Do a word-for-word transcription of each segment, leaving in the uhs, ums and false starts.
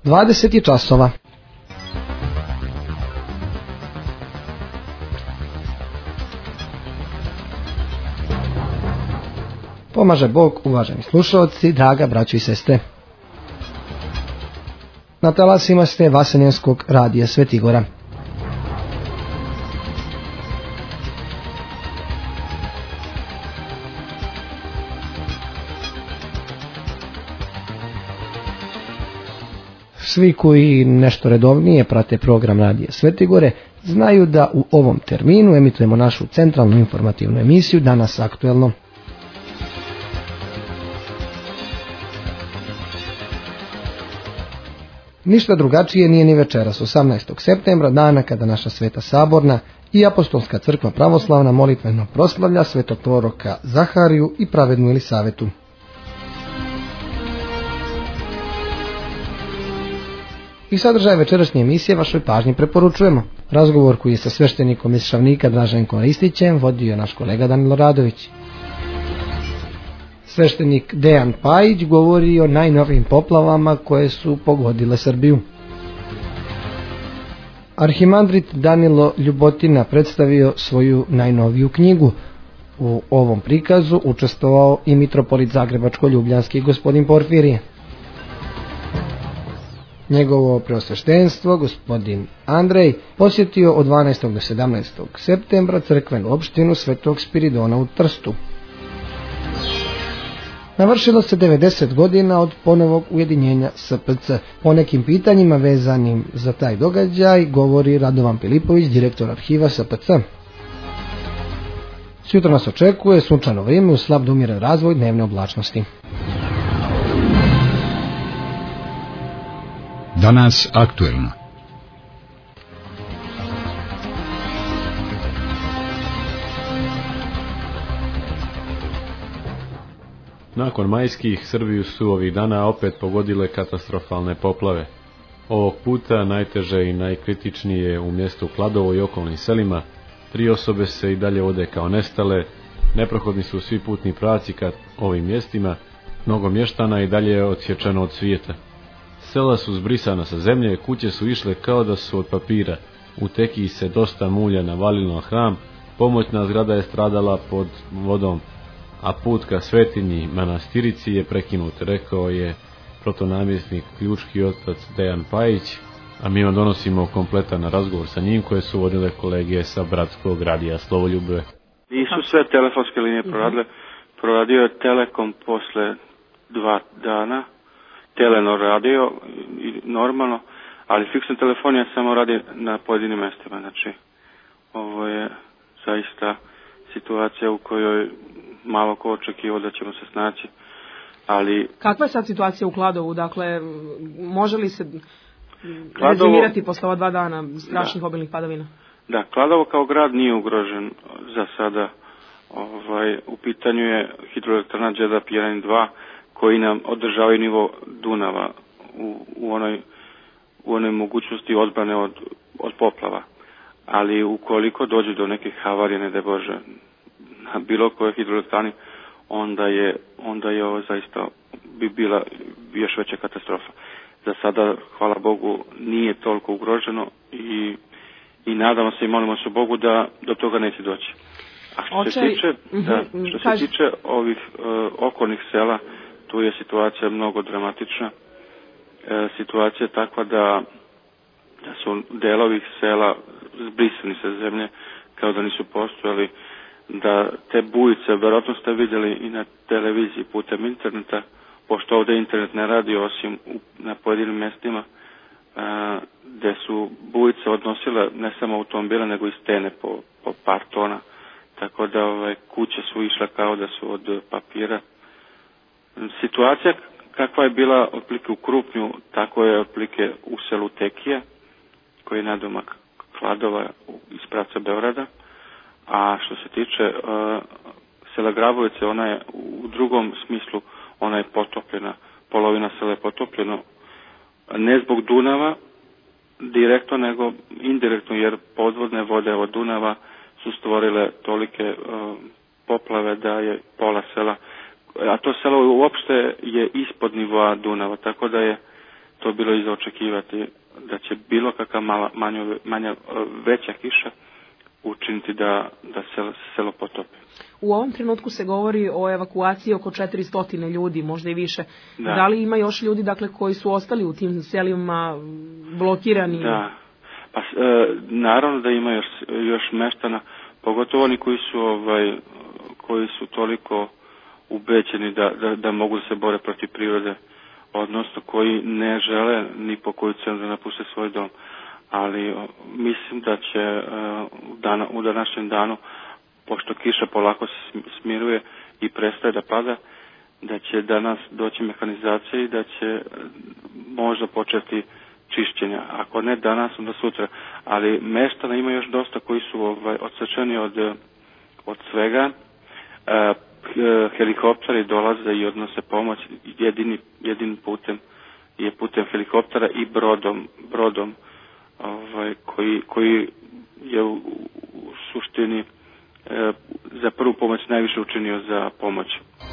dvadeset je časova. Pomaže Bog, uvaženi slušalci, draga braćo i sestre. Na talasima ste Vaseljenskog radija Svetigora. Svi koji nešto redovnije prate program Radija Svetigore znaju da u ovom terminu emitujemo našu centralnu informativnu emisiju Danas aktuelno. Ništa drugačije nije ni večeras, osamnaestog septembra, dana kada naša Sveta Saborna i Apostolska crkva pravoslavna molitveno proslavlja svetog proroka Zahariju i pravednu Elisavetu. I sadržaj večerašnje emisije vašoj pažnji preporučujemo. Razgovor koji je sa sveštenikom iz Šavnika Draženkom Ristićem vodio naš kolega Danilo Radović. Sveštenik Dejan Pajić govori o najnovijim poplavama koje su pogodile Srbiju. Arhimandrit Danilo Ljubotina predstavio svoju najnoviju knjigu. U ovom prikazu učestvovao i mitropolit Zagrebačko-Ljubljanski gospodin Porfirije. Njegovo preosveštenstvo, gospodin Andrej, posjetio od dvanaestog do sedamnaestog septembra crkvenu opštinu Svetog Spiridona u Trstu. Navršilo se devedeset godina od ponovog ujedinjenja S P C. Po nekim pitanjima vezanim za taj događaj govori Radovan Filipović, direktor arhiva S P C. Sutra nas očekuje sunčano vrijeme uz slab do umjeren razvoj dnevne oblačnosti. Danas aktuelno. Nakon majskih, Srbiju su ovih dana opet pogodile katastrofalne poplave. Ovog puta najteže i najkritičnije u mjestu Kladovo i okolnim selima. Tri osobe se i dalje vode kao nestale, neprohodni su svi putni pravci ka ovim mjestima, mnogo mještana i dalje je odsječeno od svijeta. Sela su zbrisana sa zemlje, kuće su išle kao da su od papira, u Tekiji se dosta mulja navalilo na hram, pomoćna zgrada je stradala pod vodom, a put ka svetinji manastirici je prekinut, rekao je protonamjesnik ključki otac Dejan Pajić, a mi vam donosimo kompletan razgovor sa njim koje su vodile kolege sa Bratskog radija Slovoljube. Nisu sve telefonske linije proradile, proradio je Telekom posle dva dana, Telenor radio normalno, ali fiksna telefonija samo radi na pojedinim mjestima, znači ovo je zaista situacija u kojoj malo ko očekivao da ćemo se snaći, ali... Kakva je sad situacija u Kladovu, dakle, može li se Kladovo, rezimirati posle ova dva dana strašnih da, obilnih padavina? Da, Kladovo kao grad nije ugrožen za sada, ovaj, u pitanju je hidroelektrana Đerdap jedan i dva, koji nam održavaju nivo Dunava u, u, onoj, u onoj mogućnosti odbrane od, od poplava. Ali ukoliko dođe do nekih havarija, ne daj Bože, na bilo kojoj hidroelektrani, onda je, onda je ovo zaista bi bila još veća katastrofa. Za sada, hvala Bogu, nije toliko ugroženo i, i nadamo se i molimo se Bogu da do toga neće doći. A što Oče, se tiče, mm-hmm, da, što kaži... se tiče ovih uh, okolnih sela, tu je situacija mnogo dramatična. E, situacija je takva da, da su delovi sela zbrisani sa zemlje kao da nisu postojali, da te bujice, verovatno ste vidjeli i na televiziji putem interneta, pošto ovdje internet ne radi osim u, na pojedinim mjestima, a, gde su bujice odnosile ne samo automobile nego i stene po, po par tona, tako da ove, kuće su išle kao da su od papira. Situacija kakva je bila otprilike u Krupnju, tako je otprilike u selu Tekije, koji je nadomak Kladova iz pravca Beograda. A što se tiče uh, sela Grabovice, ona je u drugom smislu, ona je potopljena, polovina sela je potopljeno, ne zbog Dunava direktno, nego indirektno, jer podvodne vode od Dunava su stvorile tolike uh, poplave da je pola sela, a to selo uopšte je ispod nivoa Dunava, tako da je to bilo i za očekivati da će bilo kakva mala, manja, manja veća kiša učiniti da, da selo, selo potopi. U ovom trenutku se govori o evakuaciji oko četiristo ljudi, možda i više. Da. Da li ima još ljudi, dakle, koji su ostali u tim selima blokirani? Da, pa e, naravno da ima još, još meštana, pogotovo oni koji su, ovaj, koji su toliko ubeđeni da, da, da mogu da se bore protiv prirode, odnosno koji ne žele ni po koju cenu da napuste svoj dom. Ali mislim da će uh, u, dana, u današnjem danu, pošto kiša polako se smiruje i prestaje da pada, da će danas doći mehanizacija i da će možda početi čišćenja. Ako ne danas, onda sutra. Ali meštana ima još dosta koji su ovaj, odsečeni od, od svega. Uh, helikopteri dolaze i odnose pomoć jedini, jedinim putem je putem helikoptera i brodom, brodom ovaj, koji, koji je u, u suštini e, za prvu pomoć najviše učinio za pomoć.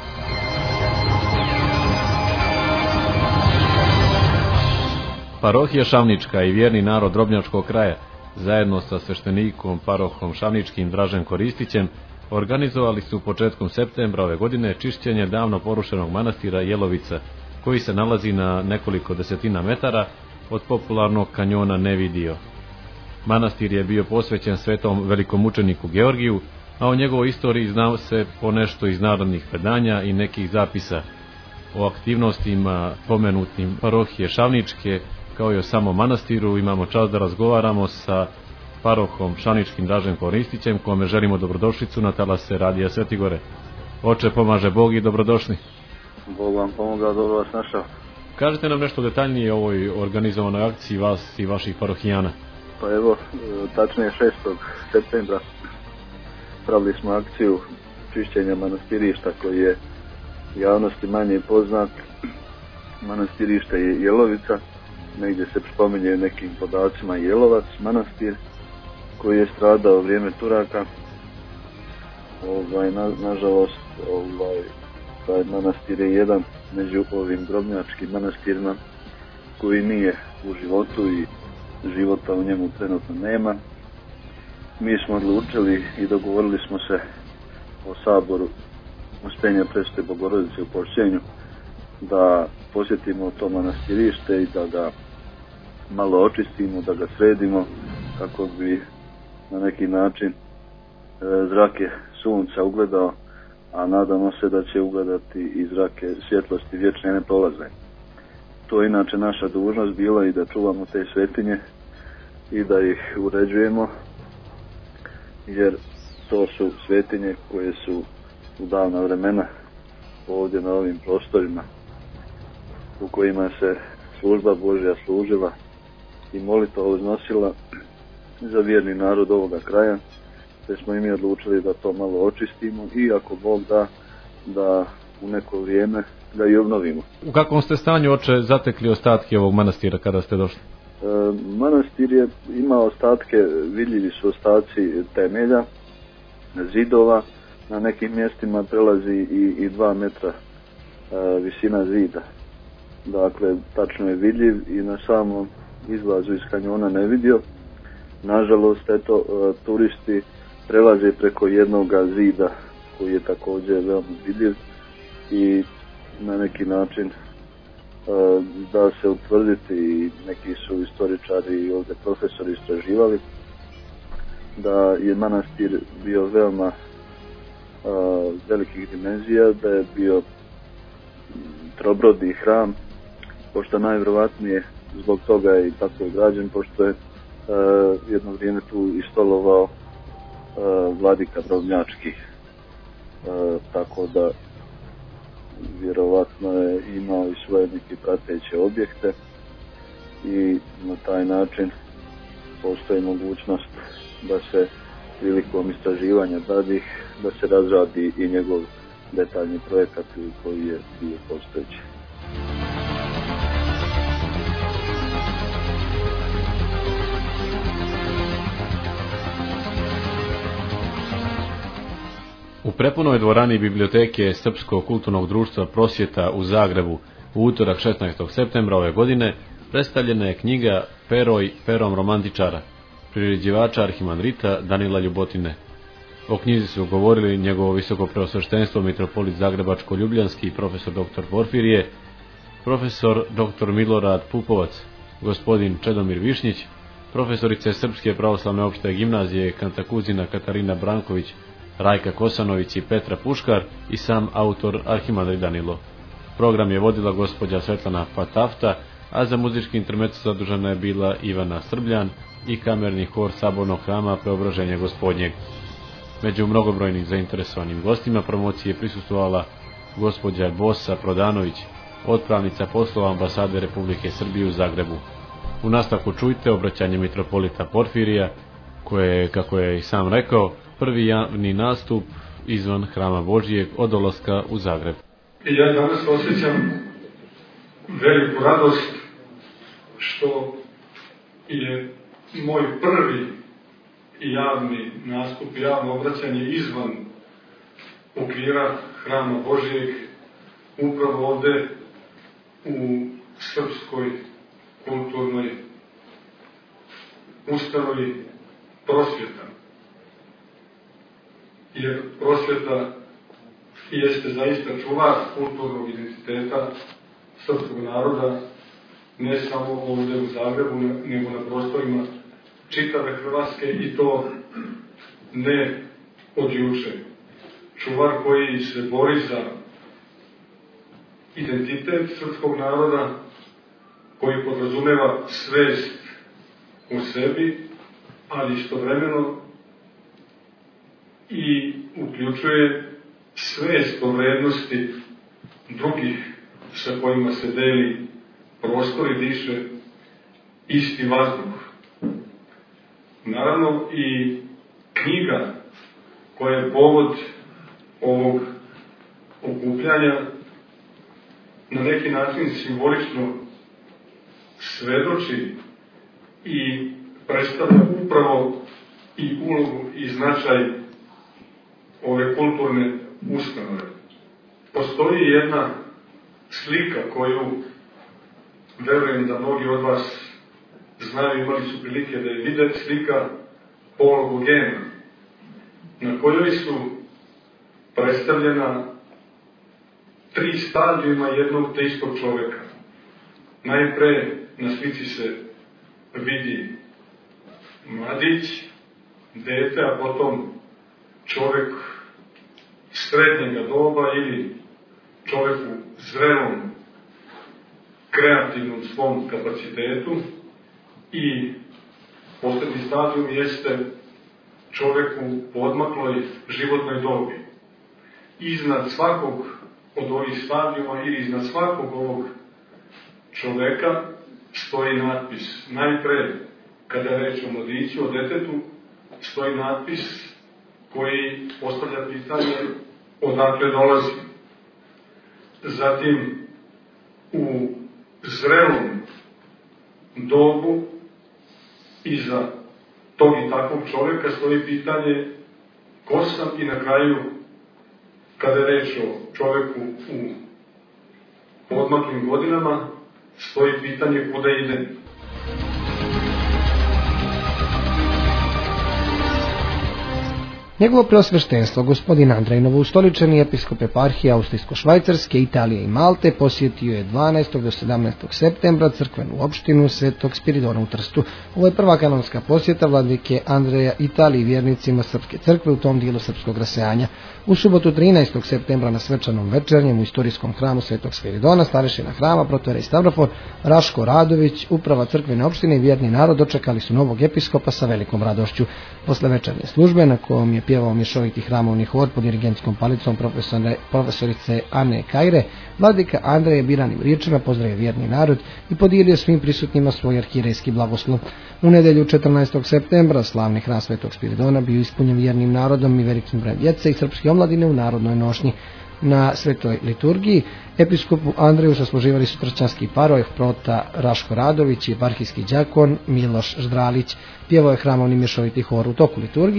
Parohija Šavnička i vjerni narod Drobnjačkog kraja zajedno sa sveštenikom parohom Šavničkim Draženkom Ristićem organizovali su početkom septembra ove godine čišćenje davno porušenog manastira Jelovica, koji se nalazi na nekoliko desetina metara od popularnog kanjona Nevidio. Manastir je bio posvećen svetom velikomučeniku Georgiju, a o njegovoj istoriji zna se ponešto iz narodnih predanja i nekih zapisa. O aktivnostima pomenutim parohije Šavničke, kao i o samom manastiru, imamo čast da razgovaramo sa parohom Šavničkim Draženkom Ristićem, kome želimo dobrodošlicu na talase Radija Svetigore. Oče, pomaže Bog i dobrodošli. Bog vam pomogao, dobro vas našao. Kažete nam nešto detaljnije o ovoj organizovanoj akciji vas i vaših parohijana. Pa evo, tačnije šestog septembra pravili smo akciju čišćenja manastirišta koji je javnosti manje poznat. Manastirište je Jelovica, negdje se spominje nekim podacima Jelovac manastir koji je stradao u vrijeme Turaka. Ovaj, na, nažalost, ovaj, taj manastir je jedan među ovim drobnjačkim manastirima koji nije u životu i života u njemu trenutno nema. Mi smo odlučili i dogovorili smo se o saboru Uspenja Presvete Bogorodice u Pošćenju da posjetimo to manastirište i da ga malo očistimo, da ga sredimo kako bi na neki način e, zrake sunca ugledao, a nadamo se da će ugledati i zrake svjetlosti vječne neprolazne. To je inače naša dužnost bila i da čuvamo te svetinje i da ih uređujemo, jer to su svetinje koje su u davna vremena ovdje na ovim prostorima u kojima se služba Božja služila i molitva uznosila za vjerni narod ovoga kraja, te smo i mi odlučili da to malo očistimo i ako Bog da, da u neko vrijeme da i obnovimo. U kakvom ste stanju, oče, zatekli ostatke ovog manastira kada ste došli? E, manastir je imao ostatke, vidljivi su ostaci temelja, zidova, na nekim mjestima prelazi i, i dva metra e, visina zida. Dakle, tačno je vidljiv i na samom izlazu iz kanjona ne vidio. Nažalost, eto, e, turisti prelaze preko jednog zida koji je također veoma vidljiv i na neki način e, da se utvrditi, i neki su istoričari i ovdje profesori istraživali, da je manastir bio veoma e, velikih dimenzija, da je bio trobrodni hram, pošto najvjerovatnije zbog toga je i tako je građen, pošto je e, jedno vrijeme tu istolovao e, vladika Drobnjački, e, tako da vjerovatno je imao i svoje neke prateće objekte i na taj način postoji mogućnost da se prilikom istraživanja dadih, da se razradi i njegov detaljni projekat koji je bio postojeći. U prepunoj dvorani biblioteke Srpskog kulturnog društva Prosvjeta u Zagrebu u utorak šesnaestog septembra ove godine predstavljena je knjiga Peroj perom romantičara, priređivača arhimandrita Danila Ljubotine. O knjizi su govorili njegovo visoko preosveštenstvo mitropolit Zagrebačko-Ljubljanski profesor doktor Porfirije, profesor doktor Milorad Pupovac, gospodin Čedomir Višnjić, profesorice Srpske pravoslavne opšte gimnazije Kantakuzina Katarina Branković, Rajka Kosanović i Petra Puškar i sam autor arhimandrit Danilo. Program je vodila gospođa Svetlana Patafta, a za muzički intermezzo zadužena je bila Ivana Srbljan i kamerni hor Sabornog hrama Preobraženja Gospodnjeg. Među mnogobrojnim zainteresovanim gostima promocije prisustvovala gospođa Bosa Prodanović, otpravnica poslova ambasade Republike Srbije u Zagrebu. U nastavku čujte obraćanje mitropolita Porfirija, koje je, kako je i sam rekao, prvi javni nastup izvan Hrama Božijeg od dolaska u Zagreb. I ja danas osjećam veliku radost što je moj prvi javni nastup, javno obraćanje izvan okvira Hrama Božijeg, upravo ovde u srpskoj kulturnoj ustanovi Prosvjeta. Jer Prosvjeta jeste zaista čuvar kulturnog identiteta srpskog naroda, ne samo ovde u Zagrebu, nego na prostorima čitave Hrvatske, i to ne od juče. Čuvar koji se bori za identitet srpskog naroda, koji podrazumeva svest u sebi, ali istovremeno i uključuje svest o vrednosti drugih sa kojima se deli prostor i diše isti vazduh. Naravno i knjiga koja je povod ovog okupljanja na neki način simbolično svedoči i predstavlja upravo i ulogu i značaj ove kulturne ustanove. Postoji jedna slika koju verujem da mnogi od vas znaju, imali su prilike da je vide, slika Paula Gauguina, na kojoj su predstavljena tri stadijuma jednog te istog čoveka. Najpre na slici se vidi mladić, dete, a potom čovek srednjega doba ili čovek u zrelom kreativnom svom kapacitetu, i poslednji stadijum jeste čovek u poodmakloj životnoj dobi. Iznad svakog od ovih stadijuma ili iznad svakog ovog čoveka stoji natpis. Najpre, kada je reč o mladiću, o detetu, stoji natpis koji postavlja pitanje odakle dolazi. Zatim, u zrelom dobu iza tog i takvog čoveka stoji pitanje ko sam, i na kraju, kada je reč o čoveku u odmaklim godinama, stoji pitanje kuda idem. Njegovo preosveštenstvo, gospodin Andrej novoustoličeni episkop eparhije Austrijsko-Švajcarske, Italije i Malte, posjetio je dvanaestog do sedamnaestog septembra crkvenu opštinu Svetog Spiridona u Trstu. Ovo je prva kanonska posjeta vladike Andreja Italiji vjernicima Srpske crkve u tom dijelu srpskog rasejanja. U subotu trinaestog septembra na svečanom večernjem u istorijskom hramu Svetog Spiridona, starešina hrama, protorej Stavrofor, Raško Radović, uprava crkvene opštine i vjerni narod dočekali su novog episkopa sa velikom radošću. Posle večernje službe, na kojom je pjevao mješoviti hramovni hor pod dirigentskom palicom profesorice Ane Kajre, vladika Andrej je biranim riječima pozdravio vjerni narod i podijelio svim prisutnima svoj arhirejski blagoslov. U nedelju četrnaestog septembra slavni hram Svetog Spiridona bio ispunjen vjernim narodom i velikim brojem djece i srpske omladine u narodnoj nošnji. Na svetoj liturgiji episkopu Andreju sasluživali su tršćanski paroj prota Raško Radović i eparhijski đakon Miloš Ždralić. Pjevao je hramovni mješoviti hor. U toku liturgije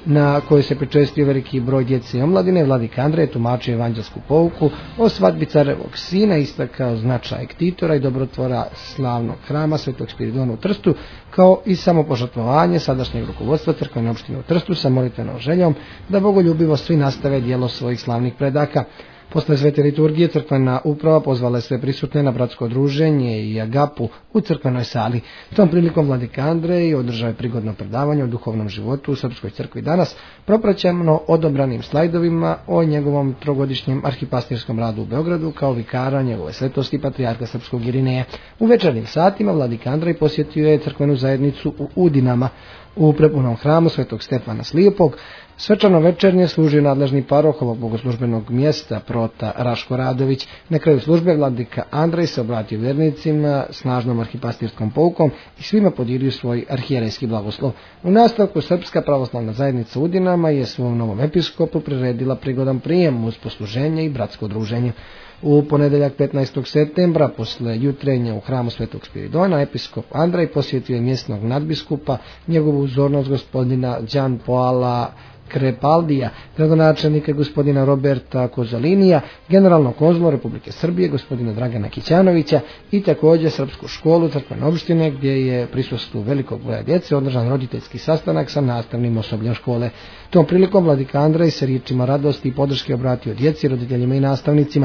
na kojoj se pričestio veliki broj djece i omladine, vladika Andrej tumačio evanđelsku pouku o svadbi carevog sina, istakao značaj ktitora i dobrotvora slavnog hrama Svetog Spiridona u Trstu, kao i samopožrtvovanje sadašnjeg rukovodstva crkvene opštine u Trstu sa molitvenom željom da bogoljubivo svi nastave djelo svojih slavnih predaka. Posle svete liturgije crkvena uprava pozvala sve prisutne na bratsko druženje i agapu u crkvenoj sali. Tom prilikom vladika Andrej održao je prigodno predavanje o duhovnom životu u Srpskoj crkvi danas, propraćeno odobranim slajdovima o njegovom trogodišnjem arhipastirskom radu u Beogradu kao vikara njegove svetosti patrijarha srpskog Irineja. U večernjim satima vladika Andrej posjetio je crkvenu zajednicu u Udinama. U prepunom hramu Svetog Stefana Slijepog svečano večernje služio nadležni paroh ovog bogoslužbenog mjesta prota Raško Radović. Na kraju službe vladika Andrej se obratio vjernicima snažnom arhipastirskom poukom i svima podijelio svoj arhijerejski blagoslov. U nastavku Srpska pravoslavna zajednica u Udinama je svom novom episkopu priredila prigodan prijem uz posluženje i bratsko druženje. U ponedeljak petnaestog septembra, posle jutrenja u hramu Svetog Spiridona, episkop Andrej posjetio je mjesnog nadbiskupa, njegovu uzornost gospodina Đan Poala Krepaldija, gradonačelnika gospodina Roberta Kozolinija, generalnog konzula Republike Srbije gospodina Dragana Kićanovića i također srpsku školu crkvene opštine gdje je prisustvu velikog broja djece održan roditeljski sastanak sa nastavnim osobljem škole. Tom prilikom vladika Andrej se riječima radosti i podrške obratio djeci, roditeljima i nastavnicima.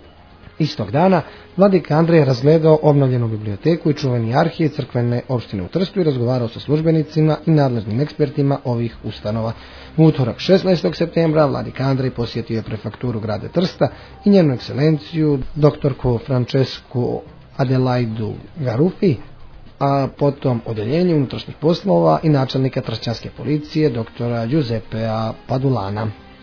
Istog dana vladika Andrej je razgledao obnovljenu biblioteku i čuveni arhiv crkvene opštine u Trstu i razgovarao sa službenicima i nadležnim ekspertima ovih ustanova. U utorak šesnaestog septembra vladika Andrej posjetio je prefakturu grada Trsta i njenu ekscelenciju doktorku Francesku Adelaidu Garufi, a potom odeljenje unutrašnjih poslova i načelnika tršćanske policije doktora Giuseppea Padulana.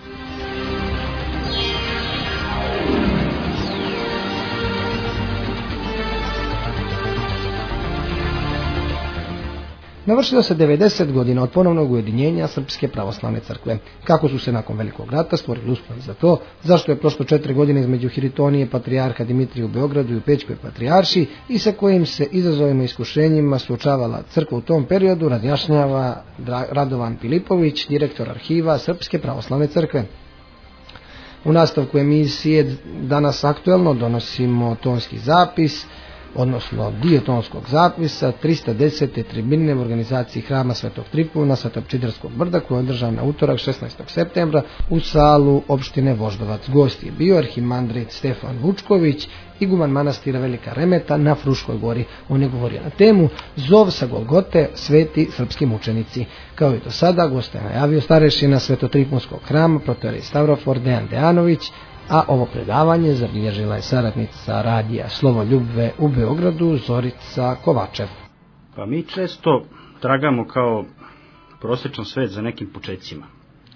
Navršilo se devedeset godina od ponovnog ujedinjenja Srpske pravoslavne crkve. Kako su se nakon Velikog rata stvorili uslovi za to, zašto je prošlo četiri godine između Hiritonije patrijarha Dimitrija u Beogradu i u Pećkoj patrijaršiji i sa kojim se izazovima i iskušenjima suočavala crkva u tom periodu, razjašnjava Radovan Filipović, direktor arhiva Srpske pravoslavne crkve. U nastavku emisije danas aktuelno donosimo tonski zapis, odnosno dio tonskog zapisa trista desete tribine u organizaciji hrama Svetog Tripuna Svetopčiderskog brda koji je održan na utorak šesnaestog septembra u salu opštine Voždovac. Gost je bio arhimandrit Stefan Vučković, iguman manastira Velika Remeta na Fruškoj gori. On je govorio na temu Zov sa Golgote, sveti srpski mučenici. Kao i do sada, gosta je najavio starešina Svetotripunskog hrama protorej Stavrofor Dejan Dejanović, a ovo predavanje zabilježila je saradnica radija Slovo Ljubve u Beogradu Zorica Kovačev. Pa mi često tragamo kao prosječan svet za nekim počecima.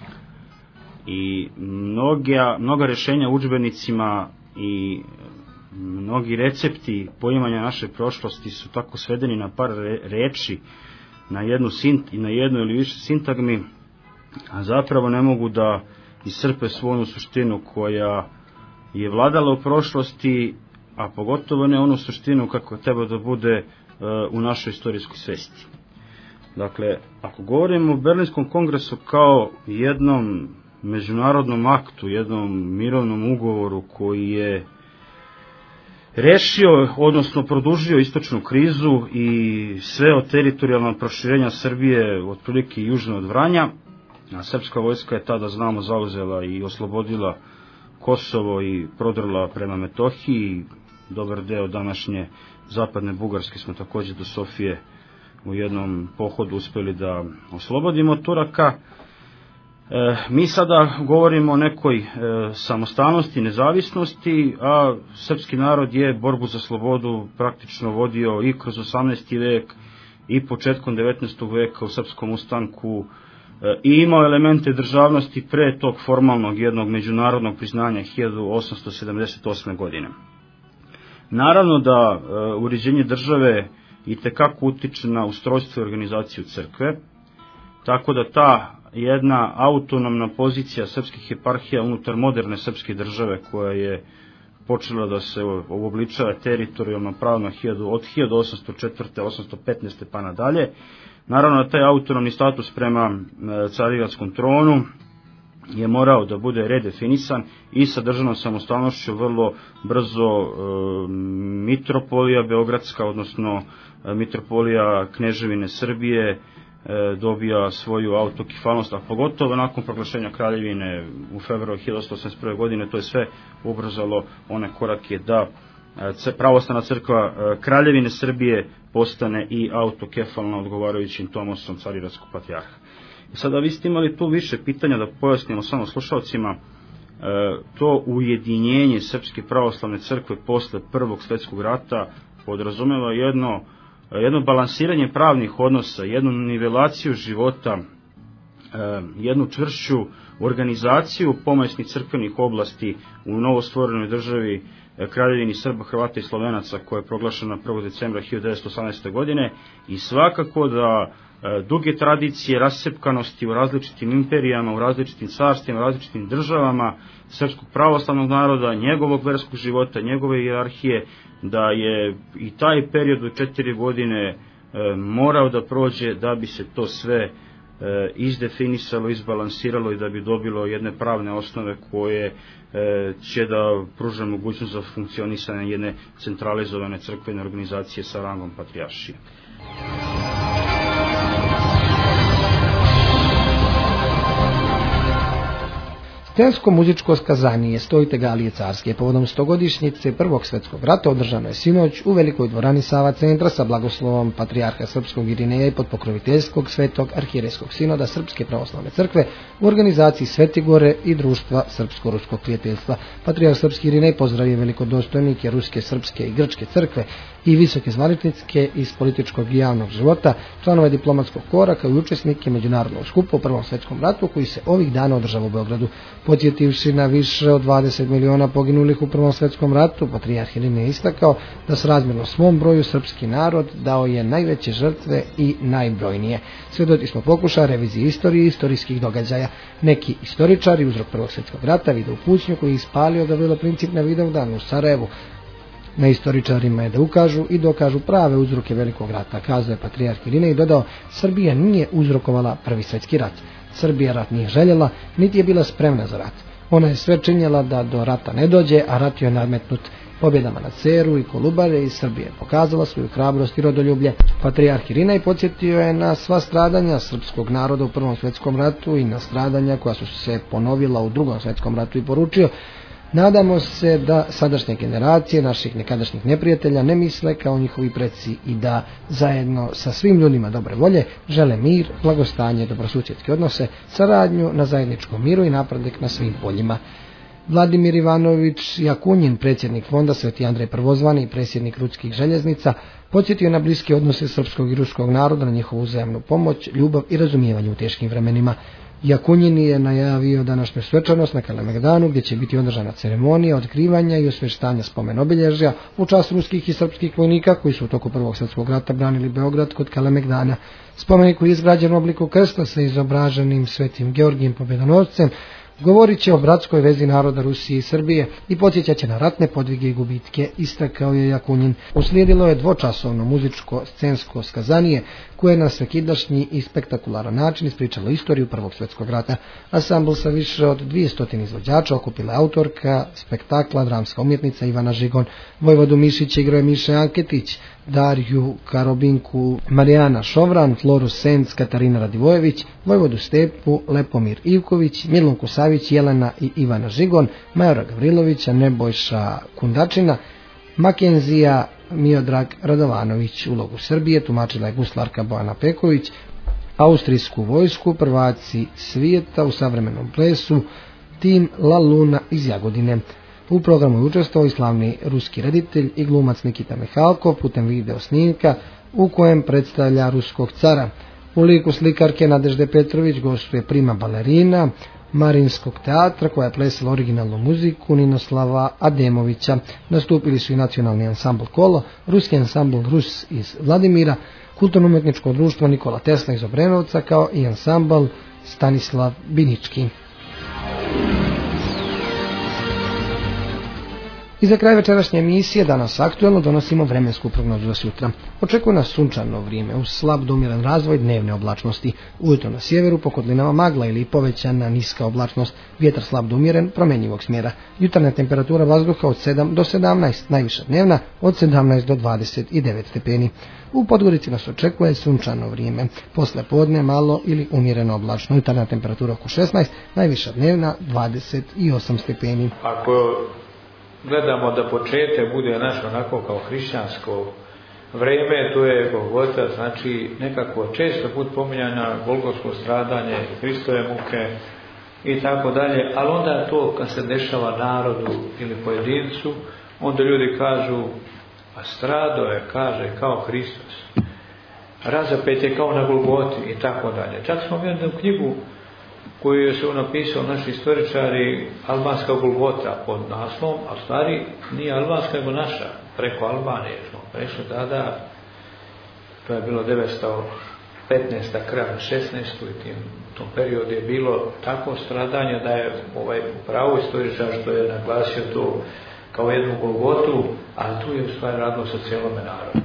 I mnoga, mnoga rješenja u udžbenicima i mnogi recepti poimanja naše prošlosti su tako svedeni na par reči, na jednu sint i na jednu ili više sintagmi, a zapravo ne mogu da iscrpe svoju suštinu koja je vladala u prošlosti, a pogotovo ne onu suštinu kako treba da bude e, u našoj istorijskoj svesti. Dakle, ako govorimo o Berlinskom kongresu kao jednom međunarodnom aktu, jednom mirovnom ugovoru koji je rešio, odnosno produžio istočnu krizu i sve od teritorijalnog proširenja Srbije otprilike južno od Vranja, a srpska vojska je tada, znamo, zauzela i oslobodila Kosovo i prodrla prema Metohiji. Dobar deo današnje zapadne Bugarske smo također do Sofije u jednom pohodu uspjeli da oslobodimo od Turaka. E, mi sada govorimo o nekoj e, samostalnosti, nezavisnosti, a srpski narod je borbu za slobodu praktično vodio i kroz osamnaesti vek i početkom devetnaestog veka u srpskom ustanku i imao elemente državnosti pre tog formalnog jednog međunarodnog priznanja hiljadu osamsto sedamdeset osme. godine. Naravno da e, uređenje države itekako utiče na ustrojstvo i organizaciju crkve, tako da ta jedna autonomna pozicija srpskih eparhija unutar moderne srpske države koja je počela da se uobličava teritorijalno pravno od hiljadu osamsto četvrte. osamsto petnaeste. pa nadalje. Naravno, taj autonomni status prema carigradskom tronu je morao da bude redefinisan i sa državnom samostalnošću vrlo brzo e, mitropolija Beogradska, odnosno e, mitropolija Kneževine Srbije, dobija svoju autokefalnost, a pogotovo nakon proglašenja kraljevine u februaru hiljadu osamsto osamdeset prve. godine, to je sve ubrzalo one korake da pravoslavna crkva Kraljevine Srbije postane i autokefalna odgovarajućim tomosom Carigradskog patrijarha. I sada vi ste imali tu više pitanja, da pojasnimo samo slušalcima. To ujedinjenje Srpske pravoslavne crkve posle Prvog svjetskog rata podrazumeva jedno jedno balansiranje pravnih odnosa, jednu nivelaciju života, jednu čvršću organizaciju pomoćnih crkvenih oblasti u novostvorenoj državi Kraljevini Srba, Hrvata i Slovenaca, koja je proglašena prvog decembra hiljadu devetsto osamnaeste. godine, i svakako da duge tradicije rascepkanosti u različitim imperijama, u različitim carstvima, u različitim državama srpskog pravoslavnog naroda, njegovog verskog života, njegove hijerarhije, da je i taj period od četiri godine e, morao da prođe da bi se to sve e, izdefinisalo, izbalansiralo i da bi dobilo jedne pravne osnove koje e, će da pruže mogućnost za funkcionisanje jedne centralizovane crkvene organizacije sa rangom patrijaršije. Stensko muzičko skazanje Stojite Galije carske povodom stogodišnjice Prvog svjetskog rata održano je sinoć u velikoj dvorani Sava centra sa blagoslovom patrijarha srpskog Irineja i pod pokroviteljskog svetog arhijerejskog sinoda Srpske pravoslavne crkve u organizaciji Sveti Gore i društva Srpsko-ruskog prijateljstva. Patrijarh srpski Irinej pozdravio velikodostojnike ruske, srpske i grčke crkve i visoke zvaničnike iz političkog i javnog života, članove diplomatskog kora kao i učesnike međunarodnog skupa u Prvom svjetskom ratu koji se ovih dana održava u Beogradu. Podsjetivši na više od dvadeset miliona poginulih u Prvom svjetskom ratu, patrijarh Irinej istakao da srazmjerno svom broju srpski narod dao je najveće žrtve i najbrojnije. Svjedoci smo pokušaja revizije istorije i istorijskih događaja. Neki istoričari uzrok Prvog svjetskog rata vide u pucnju koji je ispalio Gavrilo-Princip na Vidovdanu u Sarajevu. Na istoričarima je da ukažu i dokažu prave uzroke Velikog rata, kazao je patrijarh Irinej i dodao: Srbija nije uzrokovala Prvi svjetski rat. Srbija rat nije željela, niti je bila spremna za rat. Ona je sve činjela da do rata ne dođe, a rat je nadmetnut pobjedama na Ceru i Kolubare i Srbija je pokazala svoju hrabrost i rodoljublje. Patrijarh Irinej podsjetio je na sva stradanja srpskog naroda u Prvom svjetskom ratu i na stradanja koja su se ponovila u Drugom svjetskom ratu i poručio: nadamo se da sadašnje generacije naših nekadašnjih neprijatelja ne misle kao njihovi preci i da zajedno sa svim ljudima dobre volje žele mir, blagostanje, dobrosusjedske odnose, saradnju na zajedničkom miru i napredak na svim poljima. Vladimir Ivanović Jakunjin, predsjednik fonda Sveti Andrej Prvozvani i predsjednik Ruskih željeznica, podsjetio na bliske odnose srpskog i ruskog naroda, na njihovu uzajamnu pomoć, ljubav i razumijevanje u teškim vremenima. Jakunjin je najavio današnju svečanost na Kalemegdanu, gdje će biti održana ceremonija otkrivanja i osveštanja spomen obilježja u čast ruskih i srpskih vojnika koji su u toku Prvog svjetskog rata branili Beograd kod Kalemegdana. Spomenik koji je izgrađen u obliku krsta sa izobraženim Svetim Georgijem Pobjedonoscem govorit će o bratskoj vezi naroda Rusije i Srbije i podsjećat će na ratne podvige i gubitke, istakao je Jakunjin. Uslijedilo je dvočasovno muzičko scensko skazanje koje na svakidašnji i spektakularan način ispričalo istoriju Prvog svjetskog rata. Ansambl sa više od dvjesto izvođača okupila autorka spektakla, dramska umjetnica Ivana Žigon. Vojvodu Mišića igrao je Miše Anketić, Darju Karobinku Marijana Šovran, Floru Senc Katarina Radivojević, Vojvodu Stepu Lepomir Ivković, Milunku Savić, Jelena i Ivana Žigon, Majora Gavrilovića, Nebojša Kundačina, Makenzija Miodrag Radovanović. Ulogu Srbije tumačila je guslarka Bojana Peković. Austrijsku vojsku prvaci svijeta u savremenom plesu tim La Luna iz Jagodine. U programu je učestvovao i slavni ruski reditelj i glumac Nikita Mihalkov putem video snimka u kojem predstavlja ruskog cara. U liku slikarke Nadežde Petrović gostuje prima balerina Marinskog teatra koja je plesala originalnu muziku Ninoslava Ademovića. Nastupili su i nacionalni ansambl Kolo, ruski ansambl Rus iz Vladimira, kulturno-umjetničko društvo Nikola Tesla iz Obrenovca kao i ansambl Stanislav Binički. I za kraj večerašnje emisije danas aktuelno donosimo vremensku prognozu za sutra. Očekuje nas sunčano vrijeme uz slab do umjeren razvoj dnevne oblačnosti. Ujutro na sjeveru po kotlinama magla ili povećana niska oblačnost, vjetar slab do umjeren promjenjivog smjera. Jutarnja temperatura vazduha od sedam do sedamnaest, najviša dnevna od sedamnaest do dvadeset devet stepeni. U Podgorici nas očekuje sunčano vrijeme. Posle podne malo ili umjereno oblačno. Jutarnja temperatura oko šesnaest, najviša dnevna dvadeset osam stepeni. Ako gledamo da početak bude naš onako kao hrišćansko vreme, to je Golgota, znači nekako često put pominjana golgotsko stradanje, Hristove muke i tako dalje, ali onda to kad se dešava narodu ili pojedincu, onda ljudi kažu, a strado je, kaže, kao Hristos, razapet je kao na Golgoti i tako dalje. Čak smo vidjeli u knjigu koju su napisao naši istoričari, Albanska Golgota pod naslovom, a u stvari nije albanska nego naša, preko Albanije smo prešli tada, to je bilo devetsto petnaesta kraja šesnaeste i tim, u tom periodu je bilo tako stradanje da je ovaj pravo istoričar što je naglasio to kao jednu Golgotu, ali tu je u stvari radilo sa cijelome narodu.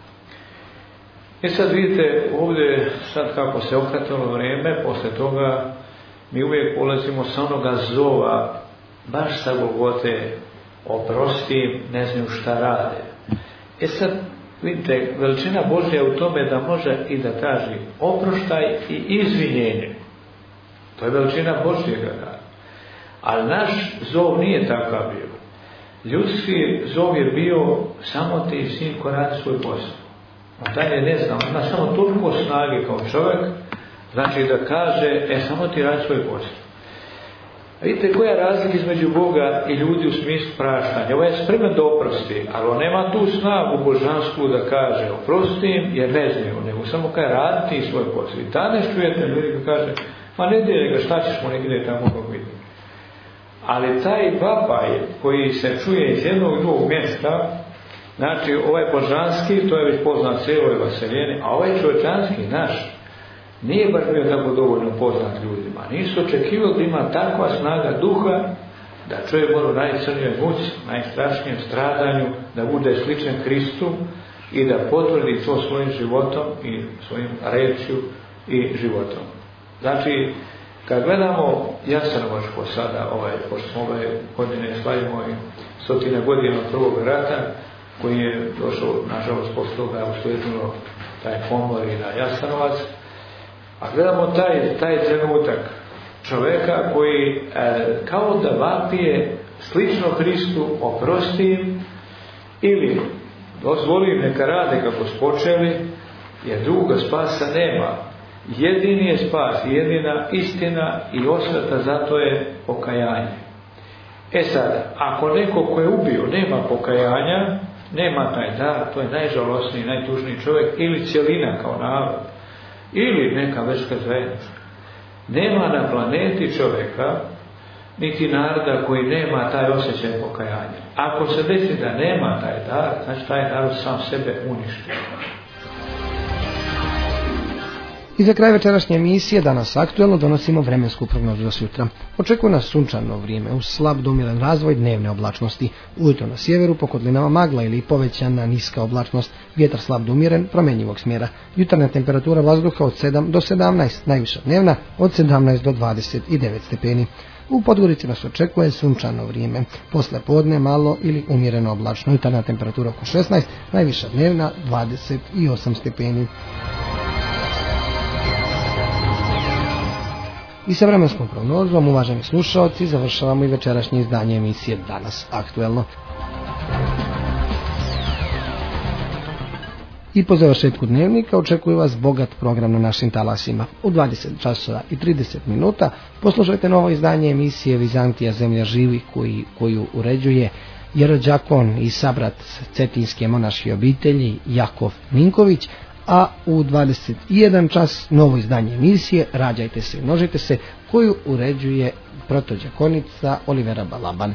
I sad vidite ovdje, sad kako se okretalo vrijeme, posle toga mi uvijek polazimo sa onoga zova, baš sa Golgote, oprosti, ne znaju šta rade. E sad, vidite, veličina Božja u tome da može i da traži oproštaj i izvinjenje. To je veličina Božjega rada. Ali naš zov nije takav bio. Ljudski zov je bio samo ti sin ko radi svoj posao. On dalje ne zna, on ima samo toliko snage kao čovjek, znači da kaže, e samo ti radi svoj posao. Vidite koja je razlika između Boga i ljudi u smislu praštanja. Ovo je spreman da oprosti, ali on nema tu snagu božansku da kaže oprostim jer ne znaju, nego samo kaže raditi svoj posao. I tada čujete ljudi koji kaže, ma ne djelje ga, šta ćeš mu negdje tamo kako vidi. Ali taj vapaj koji se čuje iz jednog drugog mjesta, znači ovaj božanski, to je već poznat cijeloj vaseljeni, a ovaj čovječanski, naš, nije baš bio tako dovoljno poznat ljudima. Nisu očekivali da ima takva snaga duha da čovjek mora u najcrnijoj muci, najstrašnijem stradanju, da bude sličan Hristu i da potvrdi to svojim životom i svojim rečju i životom. Znači, kad gledamo Jasenovačko sada, ovaj, pošto smo ove godine slavimo i stotine godina od prvog rata, koji je došao, nažalost, posle toga uslijedilo taj pomor i na Jasenovac, a gledamo taj, taj trenutak čovjeka koji e, kao da vapije slično Hristu, oprosti ili dozvoli neka rade kako su počeli, jer druga spasa nema. Jedini je spas, jedina istina i osveta, zato je pokajanje. E sad, ako neko ko je ubio nema pokajanja, nema taj dar, to je najžalosniji, najtužniji čovjek ili cjelina kao narod, ili neka verska zajednica. Nema na planeti čovjeka, niti naroda koji nema taj osjećaj pokajanja. Ako se desi da nema taj dar, znači taj narod sam sebe uništio. I za kraj večerašnje emisije danas aktuelno donosimo vremensku prognozu za sutra. Očekuje nas sunčano vrijeme uz slab do umjeren razvoj dnevne oblačnosti. Ujutro na sjeveru po kotlinama magla ili povećana niska oblačnost, vjetar slab do umjeren promjenjivog smjera. Jutarnja temperatura vazduha od sedam do sedamnaest, najviša dnevna od sedamnaest do dvadeset devet stepeni. U Podgorici nas očekuje sunčano vrijeme. Posle podne malo ili umjereno oblačno. Jutarnja temperatura oko šesnaest, najviša dnevna dvadeset osam stepeni. I sa vremenskom prognozom, uvaženi slušalci, završavamo i večerašnje izdanje emisije Danas aktuelno. I po završetku dnevnika očekuje vas bogat program na našim talasima. U dvadeset časova i trideset minuta poslušajte novo izdanje emisije Vizantija zemlja živi koji, koju uređuje jerođakon i sabrat cetinske monaške obitelji Jakov Minković, a u dvadeset jedan čas novo izdanje emisije Rađajte se i množite se koju uređuje protođakonica Olivera Balaban.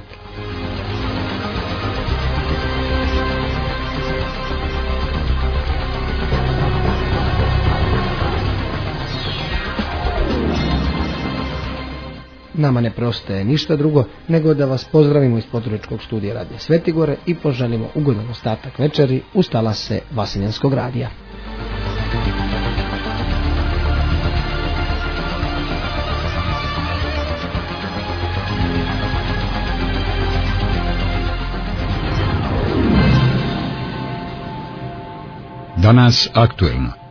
nama ne preostaje ništa drugo nego da vas pozdravimo iz Poturičkog studija Radija Svetigore i poželimo ugodan ostatak večeri uz talase Vasiljanskog radija. Danas aktuelno.